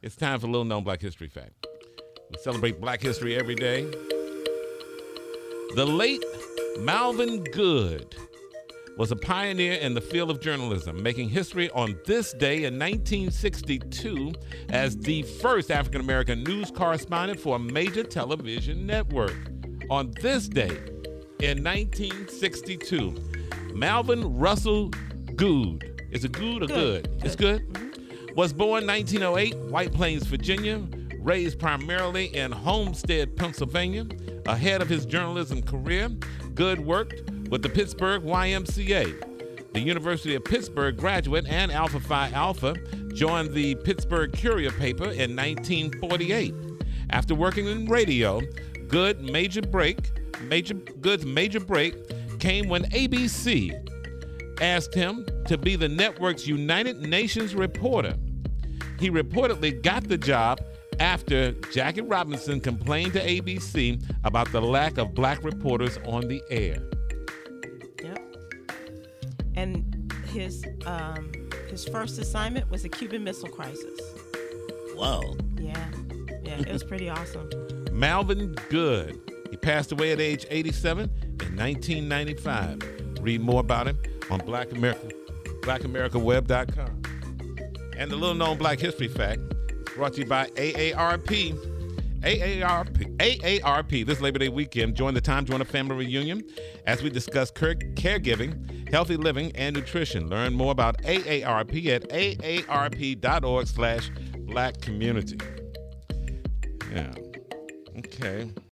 It's time for a little known Black History fact. We celebrate Black history every day. The late Malvin Good was a pioneer in the field of journalism, making history on this day in 1962 as the first African-American news correspondent for a major television network. On this day in 1962, Malvin Russell Good, is it good or good? It's good. Was born 1908, White Plains, Virginia, raised primarily in Homestead, Pennsylvania. Ahead of his journalism career, Good worked with the Pittsburgh YMCA. The University of Pittsburgh graduate and Alpha Phi Alpha joined the Pittsburgh Courier paper in 1948. After working in radio, Good's major break came when ABC asked him to be the network's United Nations reporter. He reportedly got the job after Jackie Robinson complained to ABC about the lack of black reporters on the air. Yep. And his first assignment was the Cuban Missile Crisis. Whoa. Yeah, it was pretty awesome. Malvin Good. He passed away at age 87 in 1995. Read more about him on BlackAmericaWeb.com. And the little known Black History fact is brought to you by AARP. AARP, this Labor Day weekend, join the Time Joyner family reunion as we discuss caregiving, healthy living, and nutrition. Learn more about AARP at aarp.org/blackcommunity. Yeah. Okay.